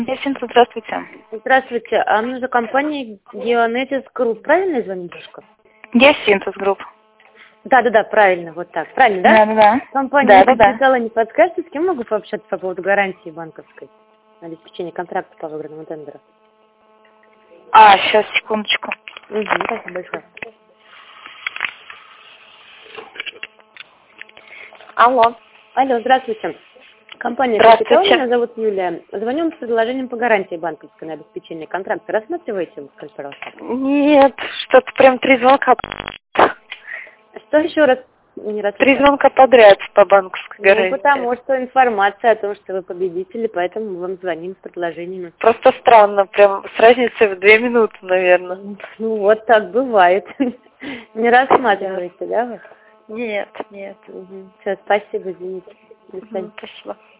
Есенко, здравствуйте. Здравствуйте. А мне за компания Geonetis Group. Правильно я звоню, девушка? Есенко Групп. Да, правильно, вот так. Правильно, да? Да. Компания Да. подписала, не подскажете, с кем могу пообщаться по поводу гарантии банковской на обеспечение контракта по выигранному тендеру? Сейчас, секундочку. Спасибо большое. Алло. Алло, здравствуйте. Компания Здравствуйте. «Капитал», меня зовут Юлия. Звоню вам с предложением по гарантии банковской на обеспечение контракта. Рассматриваете, скажите, пожалуйста? Нет, что-то прям 3 звонка. Что еще раз не 3 расслышала? звонка подряд по банковской гарантии. Потому что информация о том, что вы победители, поэтому мы вам звоним с предложениями. Просто странно, прям с разницей в 2 минуты, наверное. Ну вот так бывает. Не рассматриваете, да, вы? Нет. Все, спасибо, извините. До свидания. Спасибо.